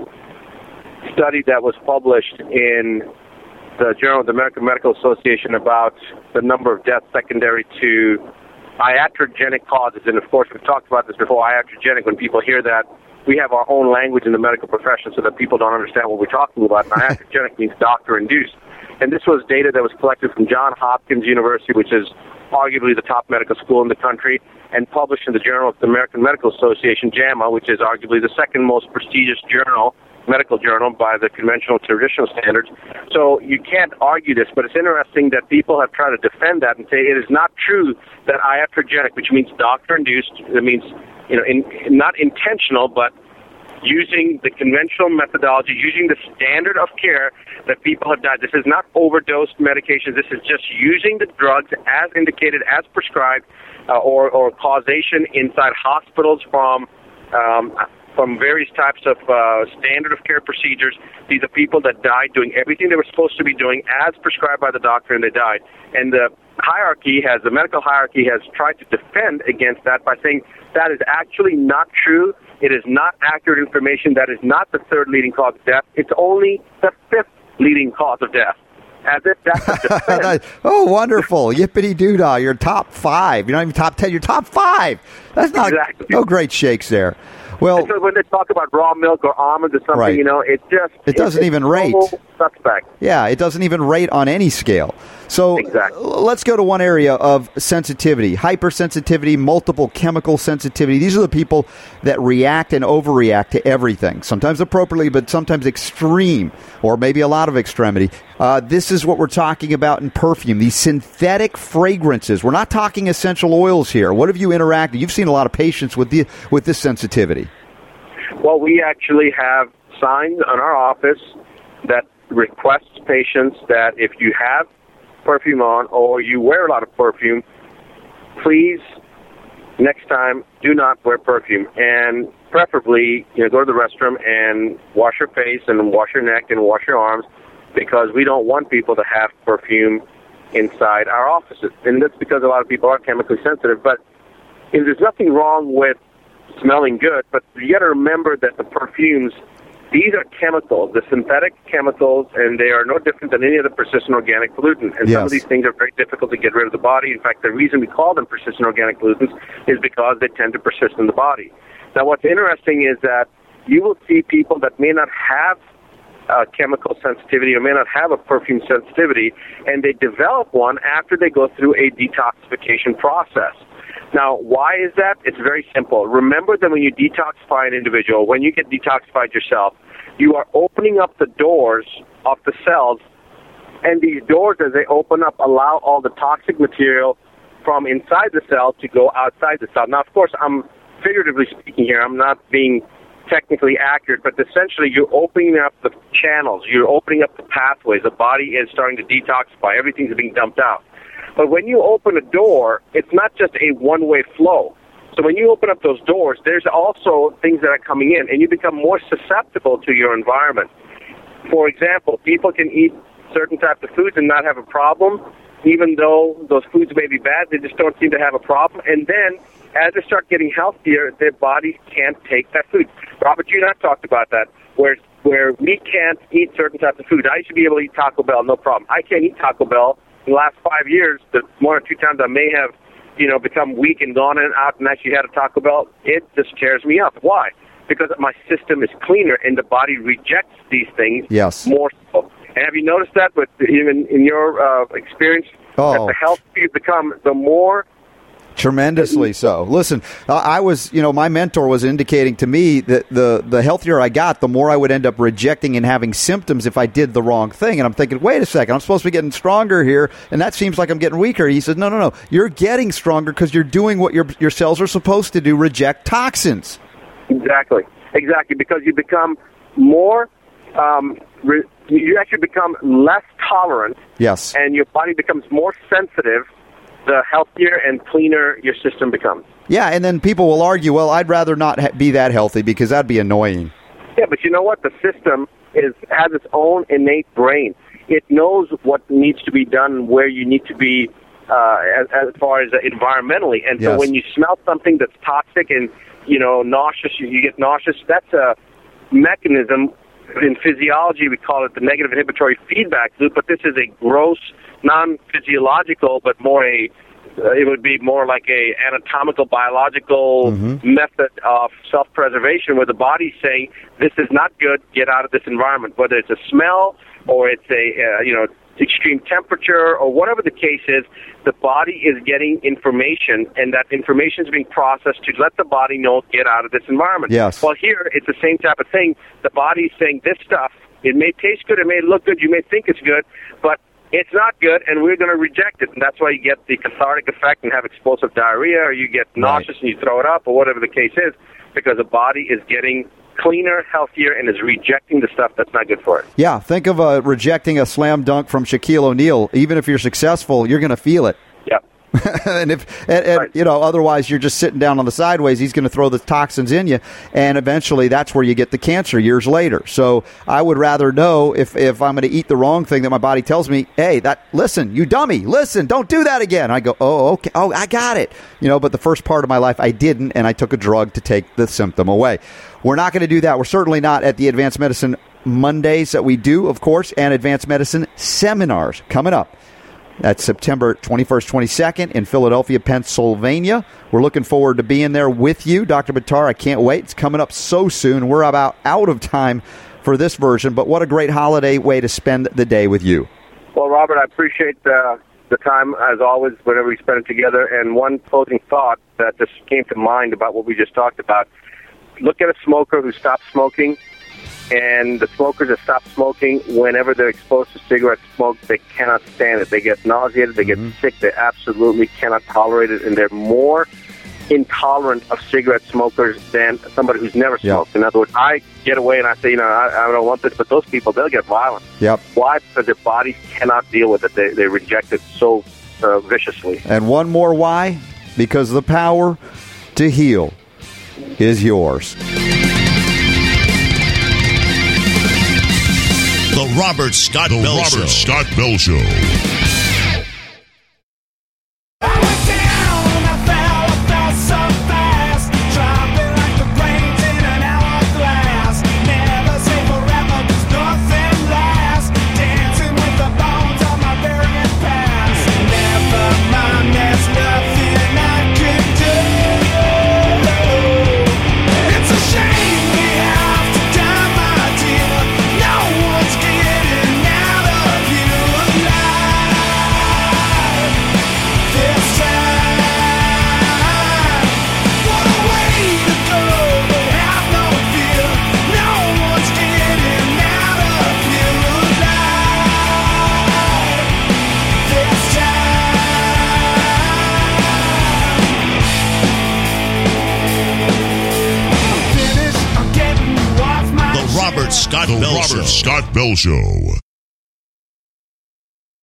study that was published in the Journal of the American Medical Association about the number of deaths secondary to iatrogenic causes. And, of course, we've talked about this before. Iatrogenic, when people hear that, we have our own language in the medical profession so that people don't understand what we're talking about. And iatrogenic means doctor-induced. And this was data that was collected from Johns Hopkins University, which is arguably the top medical school in the country, and published in the Journal of the American Medical Association, JAMA, which is arguably the second most prestigious medical journal by the conventional traditional standards. So you can't argue this, but it's interesting that people have tried to defend that and say it is not true that iatrogenic, which means doctor-induced, it means not intentional, but using the conventional methodology, using the standard of care that people have died. This is not overdosed medications. This is just using the drugs as indicated, as prescribed, or causation inside hospitals from various types of standard of care procedures. These are people that died doing everything they were supposed to be doing as prescribed by the doctor, and they died. And the medical hierarchy has tried to defend against that by saying that is actually not true. It is not accurate information. That is not the 3rd leading cause of death. It's only the 5th leading cause of death. As if that's a defense. Oh, wonderful. Yippity-doo-dah. You're top 5. You're not even top 10. You're top 5. That's not exactly. No great shakes there. Well, so when they talk about raw milk or almonds or something, right. It doesn't even rate. Suspect. Yeah, it doesn't even rate on any scale. So Let's go to one area of sensitivity, hypersensitivity, multiple chemical sensitivity. These are the people that react and overreact to everything, sometimes appropriately, but sometimes extreme, or maybe a lot of extremity. This is what we're talking about in perfume, these synthetic fragrances. We're not talking essential oils here. What have you interacted? You've seen a lot of patients with this sensitivity. Well, we actually have signs in our office that requests patients that if you have perfume on or you wear a lot of perfume, please, next time, do not wear perfume. And preferably, go to the restroom and wash your face and wash your neck and wash your arms, because we don't want people to have perfume inside our offices. And that's because a lot of people are chemically sensitive. But there's nothing wrong with smelling good, but you got to remember that the perfumes These are chemicals, the synthetic chemicals, and they are no different than any other persistent organic pollutant. And some of these things are very difficult to get rid of the body. In fact, the reason we call them persistent organic pollutants is because they tend to persist in the body. Now, what's interesting is that you will see people that may not have chemical sensitivity or may not have a perfume sensitivity, and they develop one after they go through a detoxification process. Now, why is that? It's very simple. Remember that when you detoxify an individual, when you get detoxified yourself, you are opening up the doors of the cells, and these doors, as they open up, allow all the toxic material from inside the cell to go outside the cell. Now, of course, I'm figuratively speaking here. I'm not being technically accurate, but essentially you're opening up the channels. You're opening up the pathways. The body is starting to detoxify. Everything's being dumped out. But when you open a door, it's not just a one-way flow. So when you open up those doors, there's also things that are coming in, and you become more susceptible to your environment. For example, people can eat certain types of foods and not have a problem, even though those foods may be bad. They just don't seem to have a problem. And then as they start getting healthier, their bodies can't take that food. Robert, you and I have talked about that, where we can't eat certain types of food. I used to be able to eat Taco Bell, no problem. I can't eat Taco Bell. In the last 5 years, the 1 or 2 times I may have, become weak and gone in and out and actually had a Taco Bell, it just tears me up. Why? Because my system is cleaner and the body rejects these things more so. And have you noticed that, but even in your experience, that the healthier you become, the more... Tremendously so. Listen, I was, my mentor was indicating to me that the healthier I got, the more I would end up rejecting and having symptoms if I did the wrong thing. And I'm thinking, wait a second, I'm supposed to be getting stronger here, and that seems like I'm getting weaker. He said, no, you're getting stronger because you're doing what your cells are supposed to do, reject toxins. Exactly, because you become more, you actually become less tolerant. Yes. And your body becomes more sensitive. The healthier and cleaner your system becomes. Yeah, and then people will argue, well, I'd rather not be that healthy because that'd be annoying. Yeah, but you know what? The system has its own innate brain. It knows what needs to be done and where you need to be as far as environmentally. And so when you smell something that's toxic and, nauseous, you get nauseous, that's a mechanism. In physiology, we call it the negative inhibitory feedback loop, but this is a gross, non-physiological, but it would be more like a anatomical, biological method of self-preservation where the body's saying, this is not good, get out of this environment, whether it's a smell or it's a, extreme temperature or whatever the case is, the body is getting information, and that information is being processed to let the body know, get out of this environment. Yes. Well, here, it's the same type of thing. The body is saying, this stuff, it may taste good, it may look good, you may think it's good, but it's not good, and we're going to reject it. And that's why you get the cathartic effect and have explosive diarrhea, or you get nauseous and you throw it up, or whatever the case is, because the body is getting cleaner, healthier, and is rejecting the stuff that's not good for it. Yeah, think of rejecting a slam dunk from Shaquille O'Neal. Even if you're successful, you're going to feel it. Yeah. and otherwise you're just sitting down on the sideways. He's going to throw the toxins in you, and eventually that's where you get the cancer years later. So I would rather know if I'm going to eat the wrong thing that my body tells me, hey, listen, you dummy, listen, don't do that again. I go, oh, okay, oh, I got it. But the first part of my life I didn't, and I took a drug to take the symptom away. We're not going to do that. We're certainly not at the Advanced Medicine Mondays that we do, of course, and Advanced Medicine seminars coming up. That's September 21st, 22nd in Philadelphia, Pennsylvania. We're looking forward to being there with you. Dr. Buttar, I can't wait. It's coming up so soon. We're about out of time for this version, but what a great holiday way to spend the day with you. Well, Robert, I appreciate the time, as always, whenever we spend it together. And one closing thought that just came to mind about what we just talked about. Look at a smoker who stopped smoking, and the smokers that stop smoking, whenever they're exposed to cigarette smoke, they cannot stand it. They get nauseated, they get sick, they absolutely cannot tolerate it, and they're more intolerant of cigarette smokers than somebody who's never smoked. In other words, I get away and I say, I don't want this, but those people, they'll get violent. Yep. Why? Because their bodies cannot deal with it. They reject it so viciously. And one more why? Because the power to heal is yours. The Robert Scott Bell Show. Scott Bell Show. Scott Bell Show.